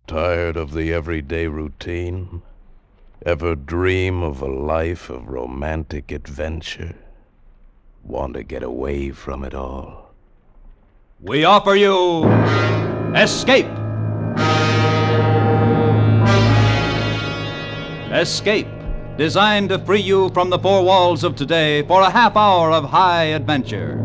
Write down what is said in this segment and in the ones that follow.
Tired of the everyday routine? Ever dream of a life of romantic adventure? Want to get away from it all? We offer you Escape. Escape, designed to free you from the four walls of today for a half hour of high adventure.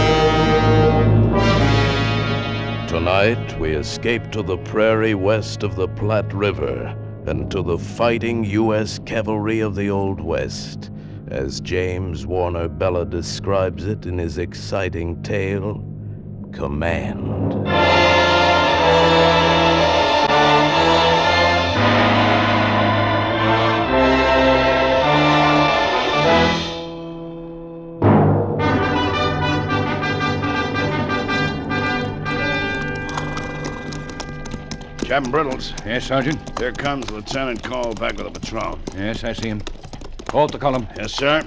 Tonight, we escape to the prairie west of the Platte River and to the fighting U.S. cavalry of the Old West, as James Warner Bella describes it in his exciting tale, Command. Captain Brittles, Yes, Sergeant? here comes Lieutenant Cole back with a patrol. Yes, I see him. Halt the column. Yes, sir.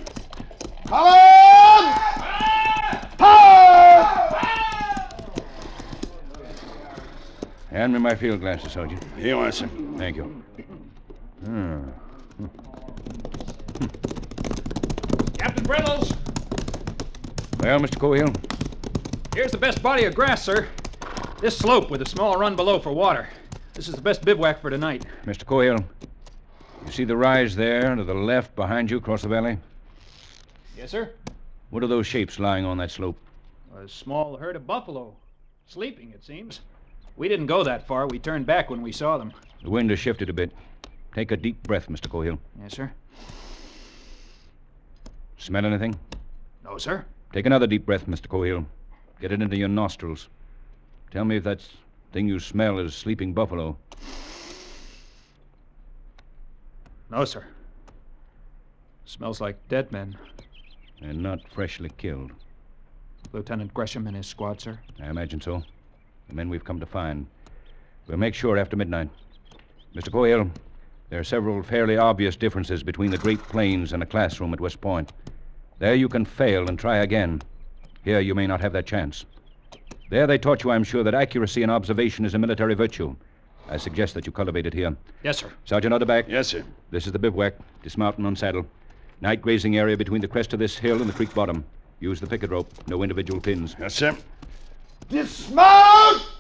Hand me my field glasses, Sergeant. Here you are, sir. Thank you. Captain Brittles, Well, Mr. Cohill? here's the best body of grass, sir. This slope with a small run below for water. This is the best bivouac for tonight. Mr. Cohill, you see the rise there to the left behind you across the valley? Yes, sir. What are those shapes lying on that slope? A small herd of buffalo. Sleeping, it seems. We didn't go that far. We turned back when we saw them. The wind has shifted a bit. Take a deep breath, Mr. Cohill. Yes, sir. Smell anything? No, sir. Take another deep breath, Mr. Cohill. Get it into your nostrils. Tell me if that thing you smell is sleeping buffalo. No, sir. Smells like dead men. And not freshly killed. Lieutenant Gresham and his squad, sir. I imagine so. The men we've come to find. We'll make sure after midnight. Mr. Cohill, there are several fairly obvious differences between the Great Plains and a classroom at West Point. There you can fail and try again. Here you may not have that chance. There they taught you, I'm sure, that accuracy in observation is a military virtue. I suggest that you cultivate it here. Yes, sir. Sergeant Utterback. Yes, sir. This is the bivouac. Dismount and unsaddle. Night grazing area between the crest of this hill and the creek bottom. Use the picket rope. No individual pins. Yes, sir. Dismount!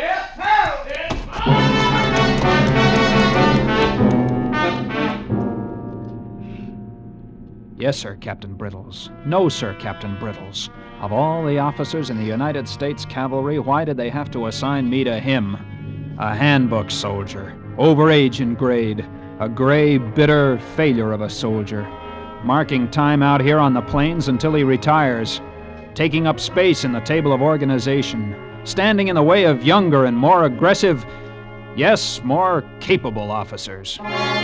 Yes, sir, Captain Brittles. No, sir, Captain Brittles. Of all the officers in the United States Cavalry, why did they have to assign me to him? A handbook soldier, over age and grade, a gray, bitter failure of a soldier, marking time out here on the plains until he retires, taking up space in the table of organization, standing in the way of younger and more aggressive, yes, more capable officers.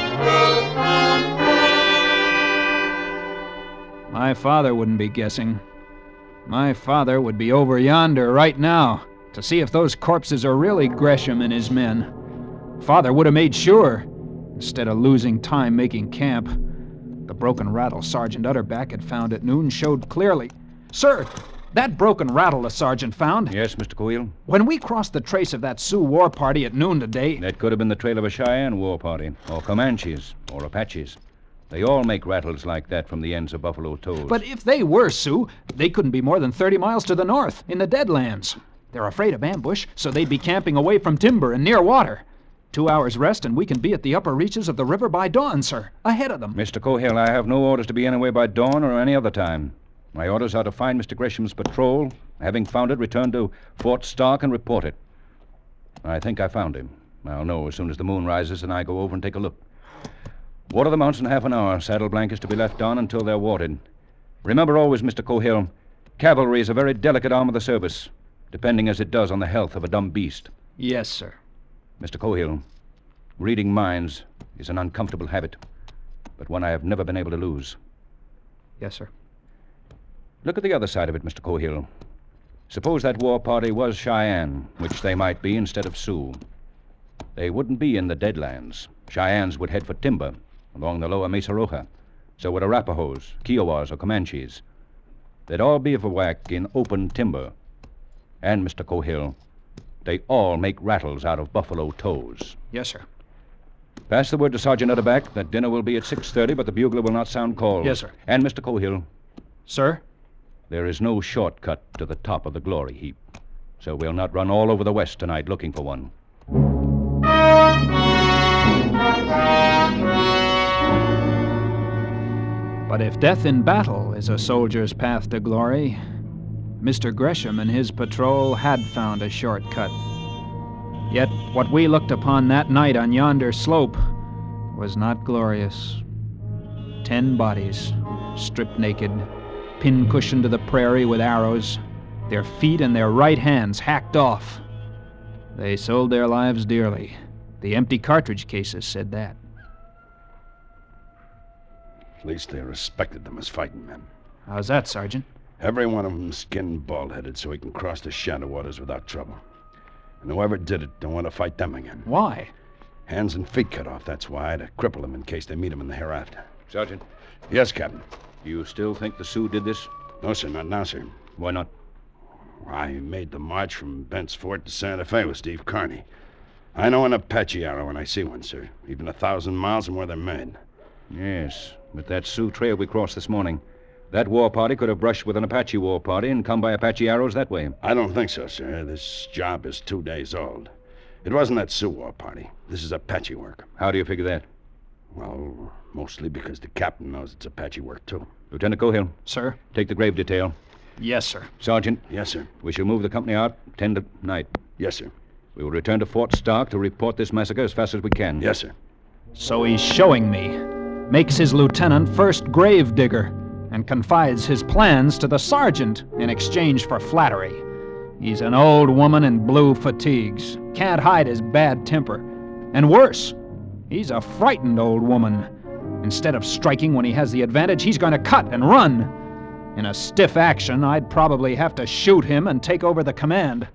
My father wouldn't be guessing. My father would be over yonder right now to see if those corpses are really Gresham and his men. Father would have made sure, instead of losing time making camp. The broken rattle Sergeant Utterback had found at noon showed clearly. Sir, that broken rattle the sergeant found. Yes, Mr. Cohill? When we crossed the trace of that Sioux war party at noon today... That could have been the trail of a Cheyenne war party, or Comanches, or Apaches. They all make rattles like that from the ends of buffalo toes. But if they were Sioux, they couldn't be more than 30 miles to the north, in the Deadlands. They're afraid of ambush, so they'd be camping away from timber and near water. 2 hours rest, and we can be at the upper reaches of the river by dawn, sir. Ahead of them. Mr. Cohill, I have no orders to be anywhere by dawn or any other time. My orders are to find Mr. Gresham's patrol. Having found it, return to Fort Stark and report it. I think I found him. I'll know as soon as the moon rises and I go over and take a look. Water the mounts in half an hour. Saddle blankets to be left on until they're watered. Remember always, Mr. Cohill, cavalry is a very delicate arm of the service, depending as it does on the health of a dumb beast. Yes, sir. Mr. Cohill, reading minds is an uncomfortable habit, but one I have never been able to lose. Yes, sir. Look at the other side of it, Mr. Cohill. Suppose that war party was Cheyenne, which they might be instead of Sioux. They wouldn't be in the Deadlands. Cheyennes would head for timber along the lower Mesa Roja. So would Arapahoes, Kiowas, or Comanches. They'd all bivouac in open timber. And, Mr. Cohill, They all make rattles out of buffalo toes. Yes, sir. Pass the word to Sergeant Utterback that dinner will be at 6:30, but the bugler will not sound call. Yes, sir. And Mr. Cohill, Sir? there is no shortcut to the top of the glory heap. So we'll not run all over the West tonight looking for one. But if death in battle is a soldier's path to glory, Mr. Gresham and his patrol had found a shortcut. Yet what we looked upon that night on yonder slope was not glorious. 10 bodies, stripped naked, pin-cushioned to the prairie with arrows, their feet and their right hands hacked off. They sold their lives dearly. The empty cartridge cases said that. At least they respected them as fighting men. How's that, Sergeant? Every one of them skinned bald-headed so he can cross the shadow waters without trouble. And whoever did it don't want to fight them again. Why? Hands and feet cut off, that's why, to cripple them in case they meet them in the hereafter. Sergeant, Yes, Captain. you still think the Sioux did this? No, sir, not now, sir. Why not? I made the march from Bent's Fort to Santa Fe with Steve Kearney. I know an Apache arrow when I see one, sir. Even 1,000 miles from where they're made. Yes, but that Sioux trail we crossed this morning, that war party could have brushed with an Apache war party and come by Apache arrows that way. I don't think so, sir. This job is 2 days old. It wasn't that Sioux war party. This is Apache work. How do you figure that? Well, mostly because the captain knows it's Apache work, too. Lieutenant Cohill, Sir? take the grave detail. Yes, sir. Sergeant, Yes, sir. we shall move the company out 10 to night. Yes, sir. We will return to Fort Stark to report this massacre as fast as we can. Yes, sir. So he's showing me. Makes his lieutenant first grave digger and confides his plans to the sergeant in exchange for flattery. He's an old woman in blue fatigues. Can't hide his bad temper. And worse, he's a frightened old woman. Instead of striking when he has the advantage, he's going to cut and run. In a stiff action, I'd probably have to shoot him and take over the command.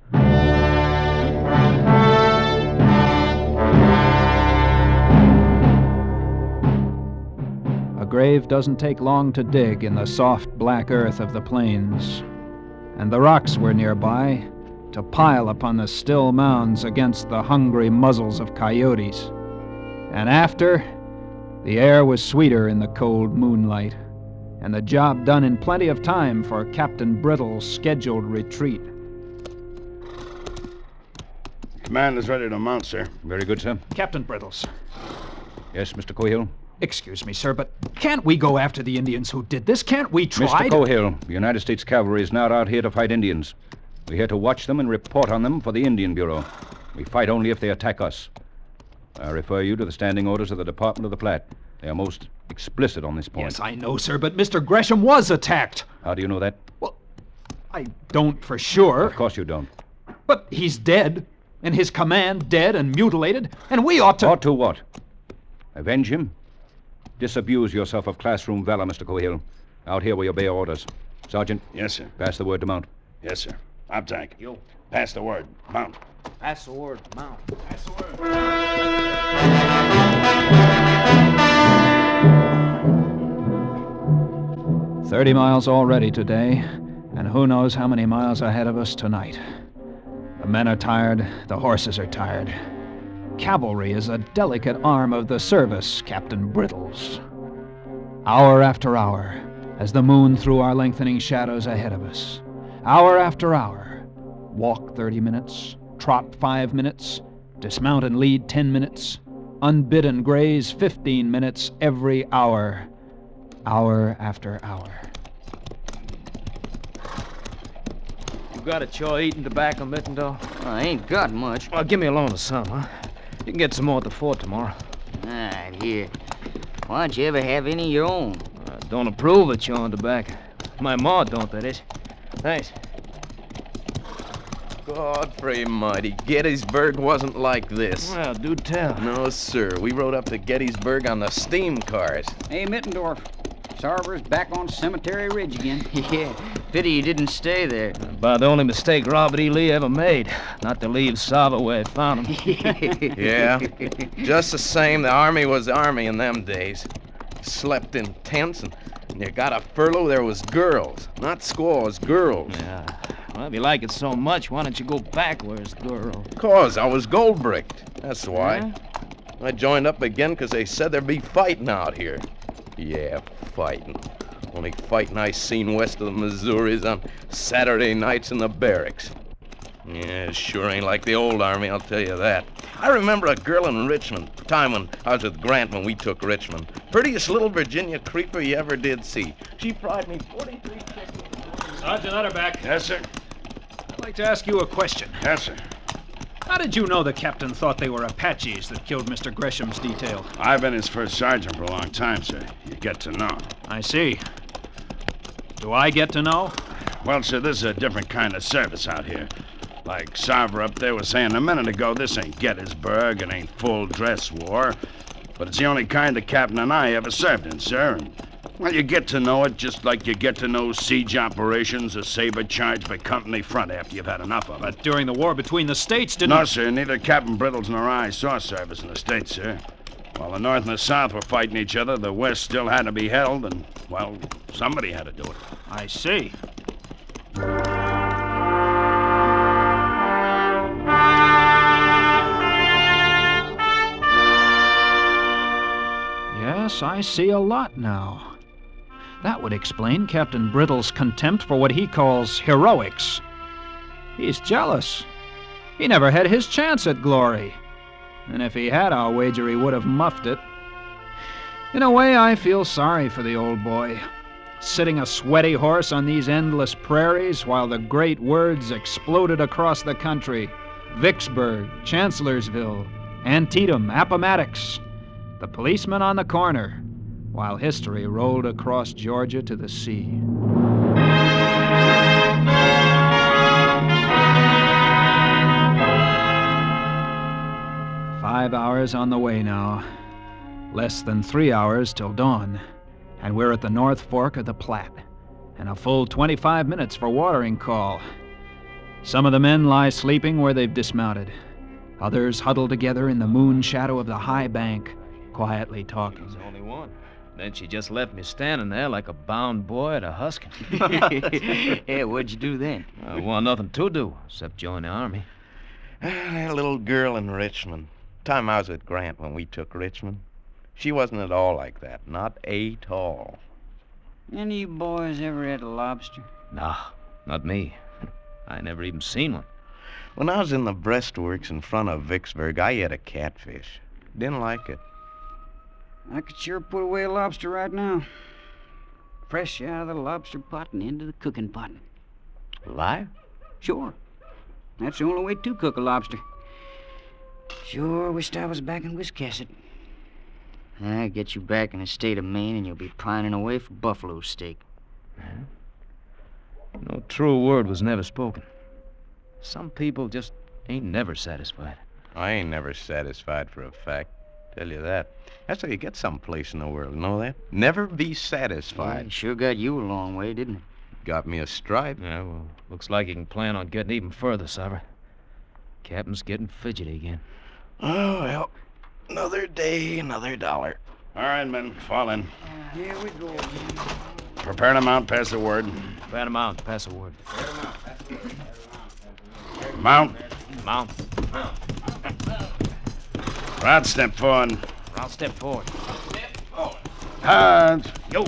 A grave doesn't take long to dig in the soft black earth of the plains, and the rocks were nearby to pile upon the still mounds against the hungry muzzles of coyotes. And after, the air was sweeter in the cold moonlight, and the job done in plenty of time for Captain Brittle's scheduled retreat. Command is ready to mount, sir. Very good, sir. Captain Brittles. Yes, Mr. Cohill? Excuse me, sir, but can't we go after the Indians who did this? Can't we try Mr. to... Cohill, the United States Cavalry is not out here to fight Indians. We're here to watch them and report on them for the Indian Bureau. We fight only if they attack us. I refer you to the standing orders of the Department of the Platte. They are most explicit on this point. Yes, I know, sir, but Mr. Gresham was attacked. How do you know that? Well, I don't for sure. Of course you don't. But he's dead, and his command dead and mutilated, and we ought to... Ought to what? Avenge him? Disabuse yourself of classroom valor, Mr. Cohill. Out here we obey orders. Sergeant, Yes, sir. pass the word to mount. Yes, sir. Up tank. Yo. Pass the word. Mount. Pass the word. Mount. Pass the word. 30 miles already today, and who knows how many miles ahead of us tonight. The men are tired, the horses are tired. Cavalry is a delicate arm of the service, Captain Brittles. Hour after hour, as the moon threw our lengthening shadows ahead of us. Hour after hour. Walk 30 minutes, trot 5 minutes, dismount and lead 10 minutes, unbidden graze 15 minutes every hour. Hour after hour. You got a chore eating tobacco, Mittendorf? I ain't got much. Well, give me a loan of some, huh? You can get some more at the fort tomorrow. Ah, here. Why don't you ever have any of your own? I don't approve of chewing tobacco. My ma don't, that is. Thanks. Godfrey mighty, Gettysburg wasn't like this. Well, do tell. No, sir. We rode up to Gettysburg on the steam cars. Hey, Mittendorf. Sarver's back on Cemetery Ridge again. Yeah, pity you didn't stay there. About the only mistake Robert E. Lee ever made, not to leave Sava where he found him. Yeah. Just the same, the Army was the Army in them days. Slept in tents, and you got a furlough, there was girls. Not squaws, girls. Yeah. Well, if you like it so much, why don't you go backwards, girl? 'Cause I was gold bricked. That's why. Huh? I joined up again 'cause they said there'd be fighting out here. Yeah, fighting. Only fighting I seen west of the Missouris on Saturday nights in the barracks. Yeah, it sure ain't like the old army, I'll tell you that. I remember a girl in Richmond, time when I was with Grant when we took Richmond. Prettiest little Virginia creeper you ever did see. She fried me 43 chickens. Sergeant Utterback, Yes, sir. I'd like to ask you a question. Yes, sir. How did you know the captain thought they were Apaches that killed Mr. Gresham's detail? I've been his first sergeant for a long time, sir. You get to know. I see. Do I get to know? Well, sir, this is a different kind of service out here. Like Sarver up there was saying a minute ago, this ain't Gettysburg, it ain't full-dress war. But it's the only kind the captain and I ever served in, sir. And, well, you get to know it just like you get to know siege operations or saber charge by company front after you've had enough of it. During the war between the states, didn't... No, sir, neither Captain Brittles nor I saw service in the States, sir. While the North and the South were fighting each other, the West still had to be held, and, well, somebody had to do it. I see. Yes, I see a lot now. That would explain Captain Brittle's contempt for what he calls heroics. He's jealous. He never had his chance at glory. And if he had, I'll wager he would have muffed it. In a way, I feel sorry for the old boy, sitting a sweaty horse on these endless prairies while the great words exploded across the country. Vicksburg, Chancellorsville, Antietam, Appomattox. The policeman on the corner, while history rolled across Georgia to the sea. 5 hours on the way now. Less than 3 hours till dawn. And we're at the North Fork of the Platte. And a full 25 minutes for watering call. Some of the men lie sleeping where they've dismounted. Others huddle together in the moon shadow of the high bank, quietly talking. There's only one. Then she just left me standing there like a bound boy at a husking. Yeah, what'd you do then? Well, nothing to do except join the army. That little girl in Richmond. Time I was with Grant when we took Richmond. She wasn't at all like that. Not at all. Any of you boys ever had a lobster? Nah, not me. I never even seen one. When I was in the breastworks in front of Vicksburg, I ate a catfish. Didn't like it. I could sure put away a lobster right now. Fresh out of the lobster pot and into the cooking pot. Live? Sure. That's the only way to cook a lobster. Sure wished I was back in Wiscasset. I get you back in the state of Maine and you'll be pining away for buffalo steak. No true word was never spoken. Some people just ain't never satisfied. I ain't never satisfied for a fact. Tell you that. That's how you get someplace in the world, know that? Never be Yeah, satisfied. it sure got you a long way, didn't it? Got me a stripe. Yeah, well, looks like you can plan on getting even further, Sarver. Captain's getting fidgety again. Oh, well, another day, another dollar. All right, men, fall in. Here we go. Prepare to mount, pass the word. Fan him out, pass a word. Mount. Mount. Rod, step forward. I'll step forward. Hands. Yo!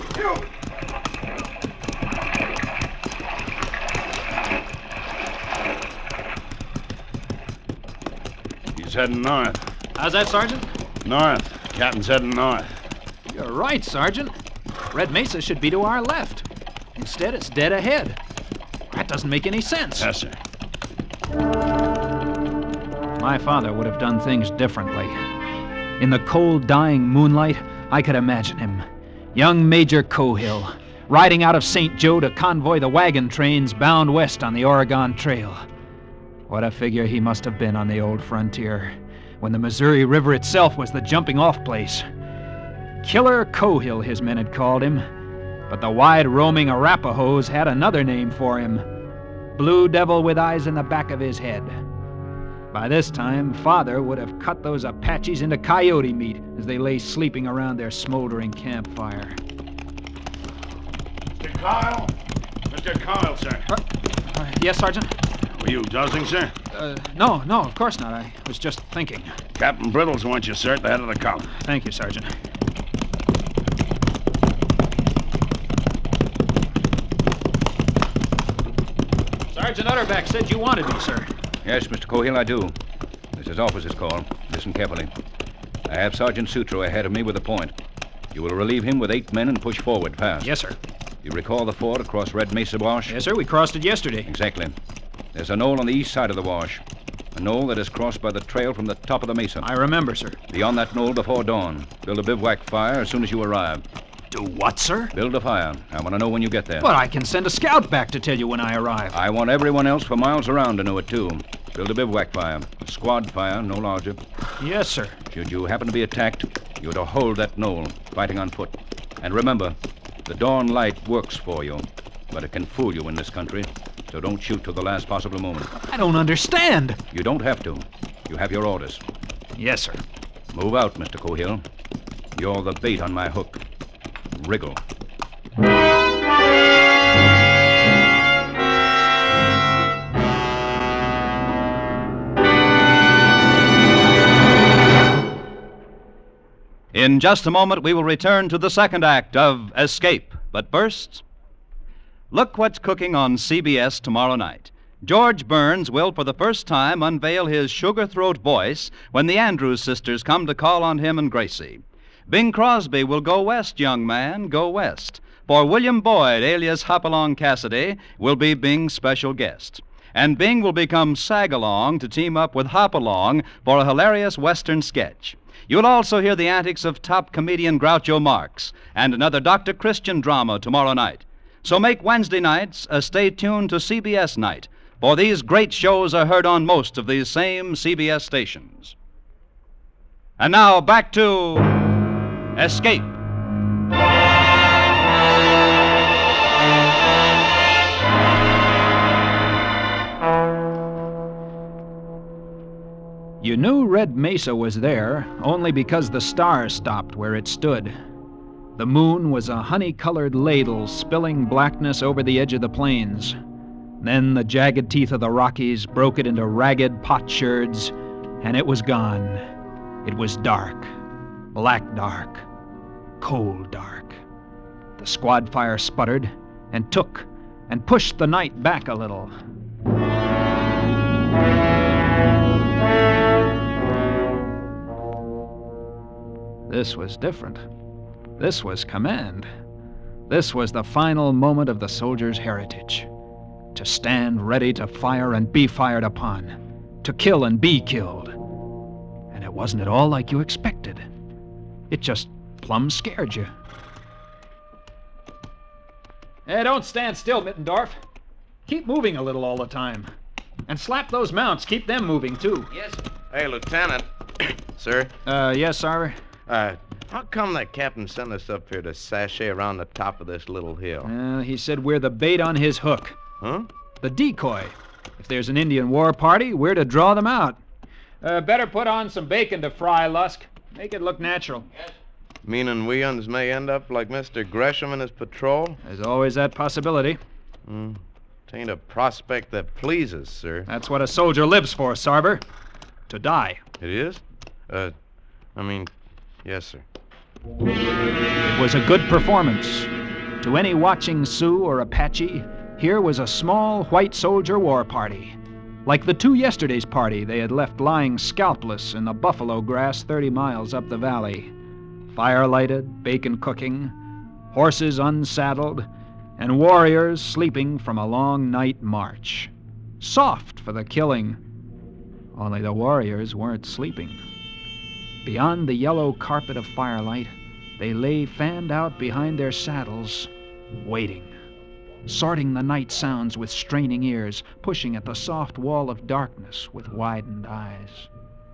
He's heading north. How's that, Sergeant? North. Captain's heading north. You're right, Sergeant. Red Mesa should be to our left. Instead, it's dead ahead. That doesn't make any sense. Yes, sir. My father would have done things differently. In the cold, dying moonlight, I could imagine him. Young Major Cohill, riding out of St. Joe to convoy the wagon trains bound west on the Oregon Trail. What a figure he must have been on the old frontier, when the Missouri River itself was the jumping-off place. Killer Cohill, his men had called him. But the wide-roaming Arapahoes had another name for him. Blue Devil with eyes in the back of his head. By this time, Father would have cut those Apaches into coyote meat as they lay sleeping around their smoldering campfire. Mr. Kyle? Mr. Kyle, sir. Yes, Sergeant? Were you dozing, sir? No, of course not. I was just thinking. Captain Brittles wants you, sir, at the head of the column. Thank you, Sergeant. Sergeant Utterback said you wanted me, sir. Yes, Mr. Cohill, I do. This is officer's call. Listen carefully. I have Sergeant Sutro ahead of me with a point. You will relieve him with 8 men and push forward fast. Yes, sir. You recall the ford across Red Mesa Wash? Yes, sir. We crossed it yesterday. Exactly. There's a knoll on the east side of the wash. A knoll that is crossed by the trail from the top of the mesa. I remember, sir. Be on that knoll before dawn. Build a bivouac fire as soon as you arrive. Do what, sir? Build a fire. I want to know when you get there. But I can send a scout back to tell you when I arrive. I want everyone else for miles around to know it, too. Build a bivouac fire. A squad fire, no larger. Yes, sir. Should you happen to be attacked, you're to hold that knoll, fighting on foot. And remember, the dawn light works for you, but it can fool you in this country, so don't shoot till the last possible moment. I don't understand. You don't have to. You have your orders. Yes, sir. Move out, Mr. Cohill. You're the bait on my hook. Wriggle. In just a moment, we will return to the second act of Escape. But first, look what's cooking on CBS tomorrow night. George Burns will, for the first time, unveil his sugar-throat voice when the Andrews sisters come to call on him and Gracie. Bing Crosby will go west, young man, go west. For William Boyd, alias Hopalong Cassidy, will be Bing's special guest. And Bing will become Sagalong to team up with Hopalong for a hilarious Western sketch. You'll also hear the antics of top comedian Groucho Marx and another Dr. Christian drama tomorrow night. So make Wednesday nights a stay tuned to CBS night, for these great shows are heard on most of these same CBS stations. And now back to Escape. You knew Red Mesa was there only because the stars stopped where it stood. The moon was a honey-colored ladle spilling blackness over the edge of the plains. Then the jagged teeth of the Rockies broke it into ragged potsherds, and it was gone. It was dark, black dark, cold dark. The squad fire sputtered and took and pushed the night back a little. This was different. This was command. This was the final moment of the soldier's heritage. To stand ready to fire and be fired upon. To kill and be killed. And it wasn't at all like you expected. It just plumb scared you. Hey, don't stand still, Mittendorf. Keep moving a little all the time. And slap those mounts. Keep them moving, too. Yes. Hey, Lieutenant. Sir? Yes, Sarver? How come that captain sent us up here to sashay around the top of this little hill? He said we're the bait on his hook. Huh? The decoy. If there's an Indian war party, we're to draw them out. Better put on some bacon to fry, Lusk. Make it look natural. Yes. Meaning we uns may end up like Mr. Gresham and his patrol? There's always that possibility. Tain't a prospect that pleases, sir. That's what a soldier lives for, Sarver. To die. It is? Yes, sir. It was a good performance. To any watching Sioux or Apache, here was a small white soldier war party. Like the 2 yesterday's party they had left lying scalpless in the buffalo grass 30 miles up the valley. Fire lighted, bacon cooking, horses unsaddled, and warriors sleeping from a long night march. Soft for the killing, only the warriors weren't sleeping. Beyond the yellow carpet of firelight, they lay fanned out behind their saddles, waiting, sorting the night sounds with straining ears, pushing at the soft wall of darkness with widened eyes.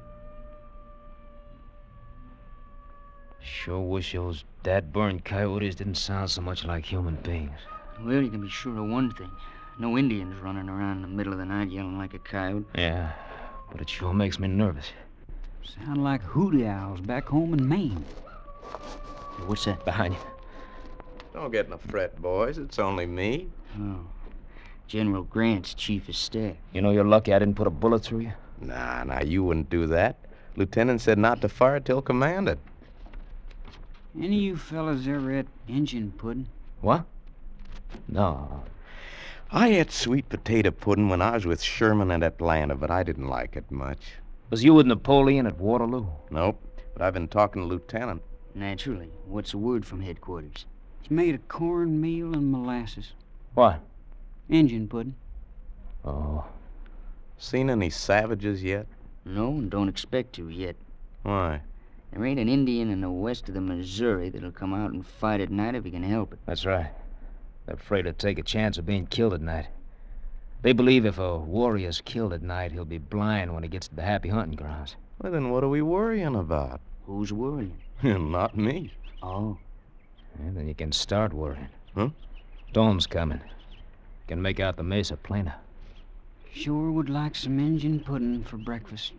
Sure wish those dad-burned coyotes didn't sound so much like human beings. Well, you can be sure of one thing. No Indians running around in the middle of the night yelling like a coyote. Yeah, but it sure makes me nervous. Sound like hooty owls back home in Maine. Hey, what's that? Behind you. Don't get in a fret, boys. It's only me. Oh. General Grant's chief of staff. You know you're lucky I didn't put a bullet through you? Nah, you wouldn't do that. Lieutenant said not to fire till commanded. Any of you fellas ever ate Injun pudding? What? No. I ate sweet potato pudding when I was with Sherman at Atlanta, but I didn't like it much. Was you with Napoleon at Waterloo? Nope, but I've been talking to Lieutenant. Naturally. What's the word from headquarters? It's made of cornmeal and molasses. What? Injun pudding. Oh. Seen any savages yet? No, and don't expect to yet. Why? There ain't an Indian in the west of the Missouri that'll come out and fight at night if he can help it. That's right. They're afraid to take a chance of being killed at night. They believe if a warrior's killed at night, he'll be blind when he gets to the happy hunting grounds. Well, then what are we worrying about? Who's worrying? Not me. Oh. And then you can start worrying. Huh? Storm's coming. Can make out the mesa plainer. Sure would like some Injun pudding for breakfast.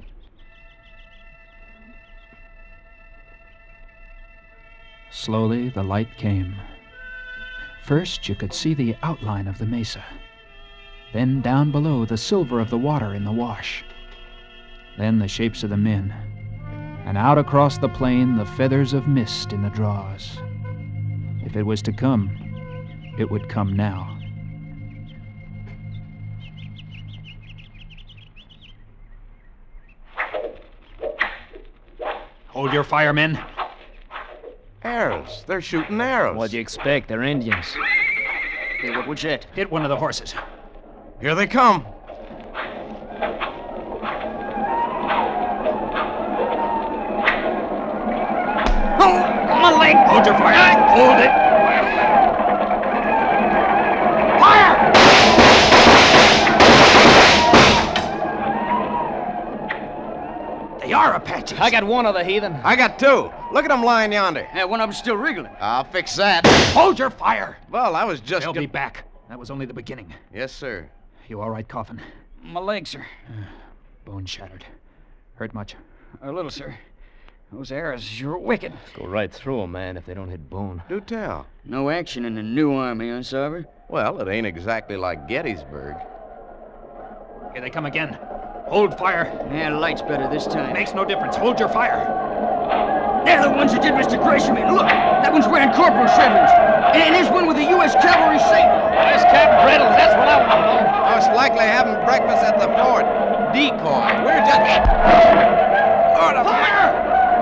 Slowly, the light came. First, you could see the outline of the mesa. Then, down below, the silver of the water in the wash. Then, the shapes of the men. And out across the plain, the feathers of mist in the draws. If it was to come, it would come now. Hold your fire, men. Arrows. They're shooting arrows. What'd you expect? They're Indians. Hey, what's that? Hit one of the horses. Here they come. Oh, my leg! Hold your fire. Hold it. Fire! They are Apaches. I got one of the heathen. I got two. Look at them lying yonder. Yeah, one of them's still wriggling. I'll fix that. Hold your fire. Well, I was just... They'll be back. That was only the beginning. Yes, sir. You all right, Coffin? My leg, sir. Bone shattered. Hurt much? A little, sir. Those arrows sure wicked. Go right through 'em, man, if they don't hit bone. Do tell. No action in the new army, huh, Sarver? Well, it ain't exactly like Gettysburg. Here they come again. Hold fire. Yeah, light's better this time. Makes no difference. Hold your fire. They're the ones that did Mr. Gresham in. Look, that one's wearing corporal shreds. And there's one with the U.S. Cavalry saber. Where's Captain Brittles? That's what I want to know. Most likely having breakfast at the fort. Decoy. We're just... Lord of fire!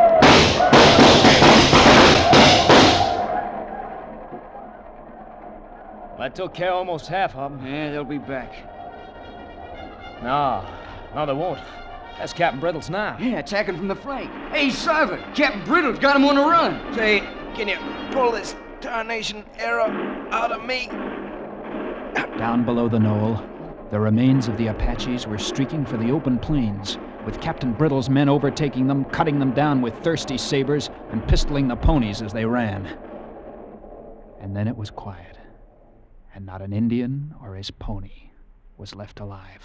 I took care of almost half of them. Yeah, they'll be back. No, they won't. That's Captain Brittles now. Yeah, attacking from the flank. Hey, Sarver, Captain Brittle's got him on the run. Say, can you pull this tarnation arrow out of me? Down below the knoll, the remains of the Apaches were streaking for the open plains, with Captain Brittle's men overtaking them, cutting them down with thirsty sabers, and pistoling the ponies as they ran. And then it was quiet, and not an Indian or his pony was left alive.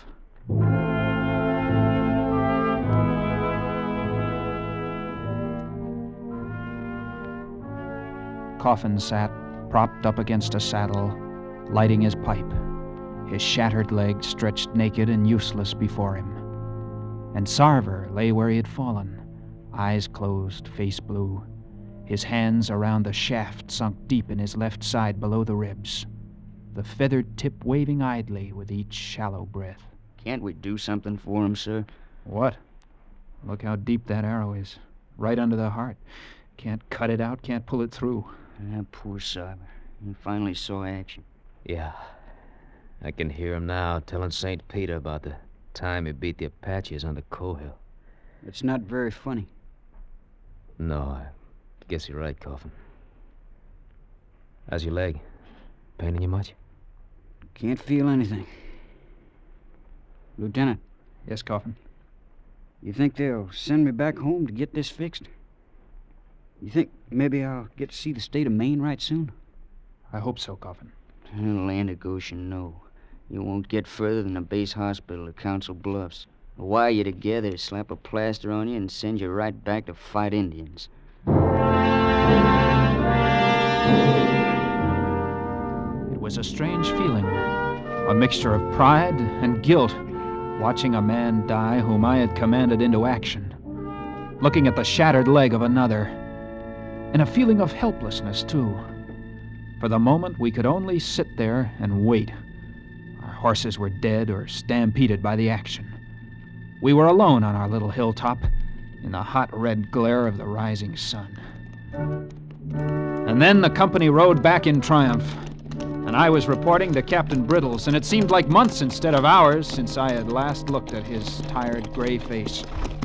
Coffin sat, propped up against a saddle, lighting his pipe, his shattered leg stretched naked and useless before him. And Sarver lay where he had fallen, eyes closed, face blue, his hands around the shaft sunk deep in his left side below the ribs, the feathered tip waving idly with each shallow breath. Can't we do something for him, sir? What? Look how deep that arrow is. Right under the heart. Can't cut it out, can't pull it through. Ah, poor Sarver. He finally saw action. Yeah. I can hear him now telling St. Peter about the time he beat the Apaches on the Cohill. It's not very funny. No, I guess you're right, Coffin. How's your leg? Paining you much? Can't feel anything. Lieutenant, Yes, Coffin? you think they'll send me back home to get this fixed? You think maybe I'll get to see the state of Maine right soon? I hope so, Coffin. Land of Goshen, no. You won't get further than the base hospital at Council Bluffs. Wire you together, slap a plaster on you, and send you right back to fight Indians. It was a strange feeling, A mixture of pride and guilt, watching a man die whom I had commanded into action, looking at the shattered leg of another, and a feeling of helplessness, too. For the moment, we could only sit there and wait. Our horses were dead or stampeded by the action. We were alone on our little hilltop in the hot red glare of the rising sun. And then the company rode back in triumph, and I was reporting to Captain Brittles, and it seemed like months instead of hours since I had last looked at his tired gray face.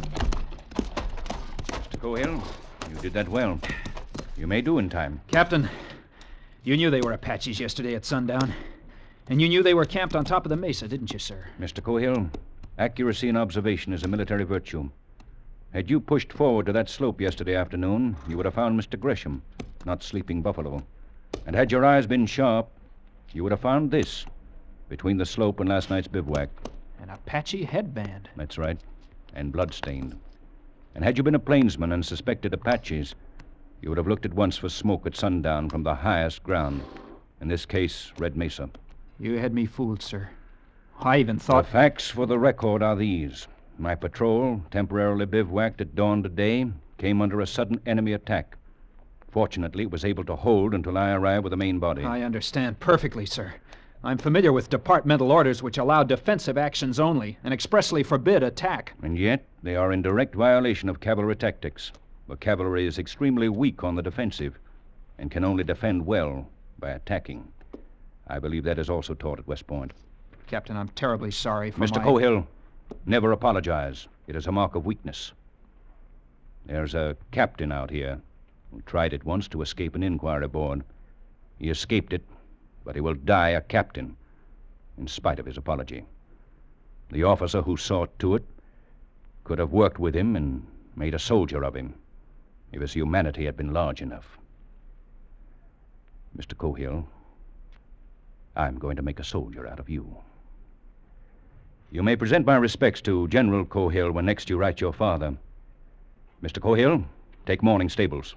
Mr. Cohill, you did that well. You may do in time. Captain, you knew they were Apaches yesterday at sundown. And you knew they were camped on top of the mesa, didn't you, sir? Mr. Cohill, accuracy in observation is a military virtue. Had you pushed forward to that slope yesterday afternoon, you would have found Mr. Gresham, not Sleeping Buffalo. And had your eyes been sharp, you would have found this, between the slope and last night's bivouac. An Apache headband. That's right, and bloodstained. And had you been a plainsman and suspected Apaches, you would have looked at once for smoke at sundown from the highest ground. In this case, Red Mesa. You had me fooled, sir. I even thought... The facts for the record are these. My patrol, temporarily bivouacked at dawn today, came under a sudden enemy attack. Fortunately, it was able to hold until I arrived with the main body. I understand perfectly, sir. I'm familiar with departmental orders which allow defensive actions only and expressly forbid attack. And yet, they are in direct violation of cavalry tactics. The cavalry is extremely weak on the defensive and can only defend well by attacking. I believe that is also taught at West Point. Captain, I'm terribly sorry for Mr. Cohill, never apologize. It is a mark of weakness. There's a captain out here who tried it once to escape an inquiry board. He escaped it, but he will die a captain, in spite of his apology. The officer who saw to it could have worked with him and made a soldier of him, if his humanity had been large enough. Mr. Cohill, I'm going to make a soldier out of you. You may present my respects to General Cohill when next you write your father. Mr. Cohill, take morning stables.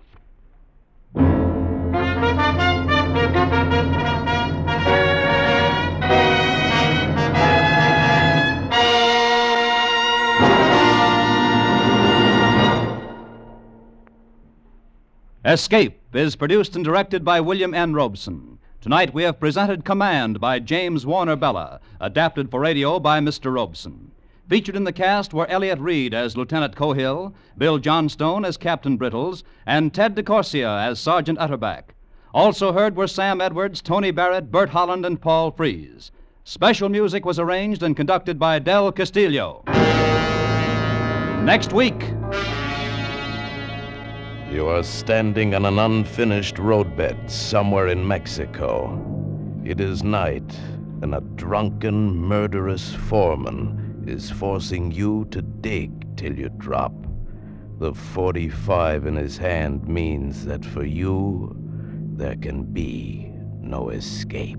Escape is produced and directed by William N. Robeson. Tonight we have presented Command by James Warner Bella, adapted for radio by Mr. Robeson. Featured in the cast were Elliott Reed as Lieutenant Cohill, Bill Johnstone as Captain Brittles, and Ted DeCorsia as Sergeant Utterback. Also heard were Sam Edwards, Tony Barrett, Bert Holland, and Paul Frees. Special music was arranged and conducted by Del Castillo. Next week... You are standing on an unfinished roadbed somewhere in Mexico. It is night, and a drunken, murderous foreman is forcing you to dig till you drop. The .45 in his hand means that for you, there can be no escape.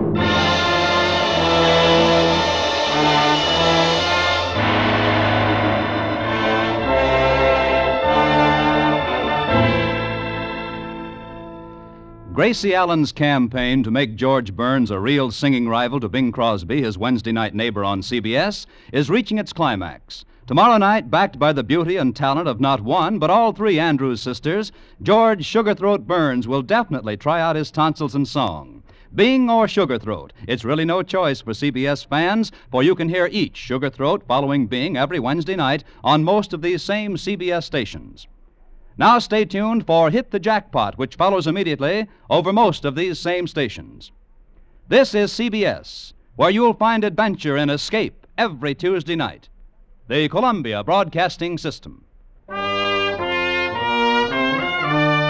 Gracie Allen's campaign to make George Burns a real singing rival to Bing Crosby, his Wednesday night neighbor on CBS, is reaching its climax. Tomorrow night, backed by the beauty and talent of not one, but all three Andrews sisters, George Sugarthroat Burns will definitely try out his tonsils in song. Bing or Sugarthroat, it's really no choice for CBS fans, for you can hear each Sugarthroat following Bing every Wednesday night on most of these same CBS stations. Now stay tuned for Hit the Jackpot, which follows immediately over most of these same stations. This is CBS, where you'll find adventure and escape every Tuesday night. The Columbia Broadcasting System.